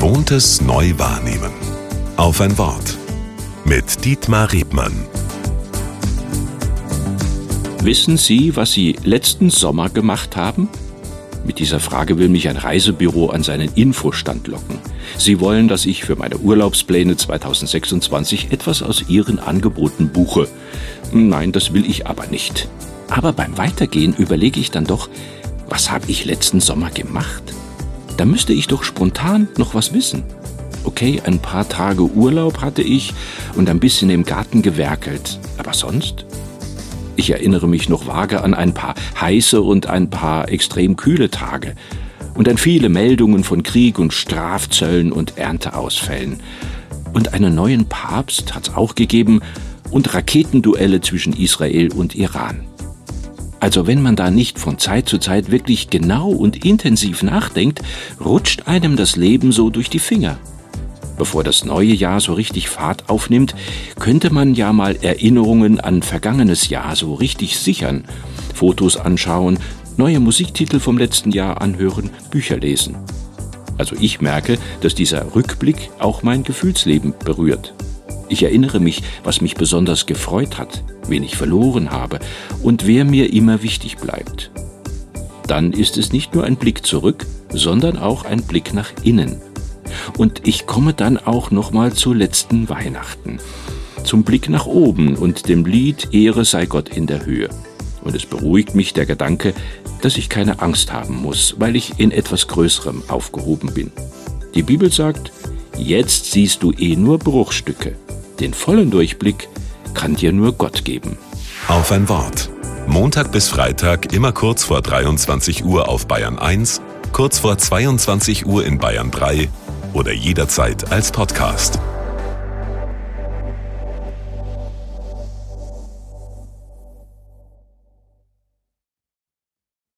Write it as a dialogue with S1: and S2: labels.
S1: Gewohntes neu wahrnehmen. Auf ein Wort. Mit Dietmar Rebmann.
S2: Wissen Sie, was Sie letzten Sommer gemacht haben? Mit dieser Frage will mich ein Reisebüro an seinen Infostand locken. Sie wollen, dass ich für meine Urlaubspläne 2026 etwas aus Ihren Angeboten buche. Nein, das will ich aber nicht. Aber beim Weitergehen überlege ich dann doch, was habe ich letzten Sommer gemacht? Da müsste ich doch spontan noch was wissen. Okay, ein paar Tage Urlaub hatte ich und ein bisschen im Garten gewerkelt. Aber sonst? Ich erinnere mich noch vage an ein paar heiße und ein paar extrem kühle Tage und an viele Meldungen von Krieg und Strafzöllen und Ernteausfällen. Und einen neuen Papst hat's auch gegeben und Raketenduelle zwischen Israel und Iran. Also wenn man da nicht von Zeit zu Zeit wirklich genau und intensiv nachdenkt, rutscht einem das Leben so durch die Finger. Bevor das neue Jahr so richtig Fahrt aufnimmt, könnte man ja mal Erinnerungen an vergangenes Jahr so richtig sichern. Fotos anschauen, neue Musiktitel vom letzten Jahr anhören, Bücher lesen. Also ich merke, dass dieser Rückblick auch mein Gefühlsleben berührt. Ich erinnere mich, was mich besonders gefreut hat, wen ich verloren habe und wer mir immer wichtig bleibt. Dann ist es nicht nur ein Blick zurück, sondern auch ein Blick nach innen. Und ich komme dann auch nochmal zu letzten Weihnachten, zum Blick nach oben und dem Lied Ehre sei Gott in der Höhe. Und es beruhigt mich der Gedanke, dass ich keine Angst haben muss, weil ich in etwas Größerem aufgehoben bin. Die Bibel sagt, jetzt siehst du nur Bruchstücke. Den vollen Durchblick kann dir nur Gott geben.
S1: Auf ein Wort. Montag bis Freitag immer kurz vor 23 Uhr auf Bayern 1, kurz vor 22 Uhr in Bayern 3 oder jederzeit als Podcast.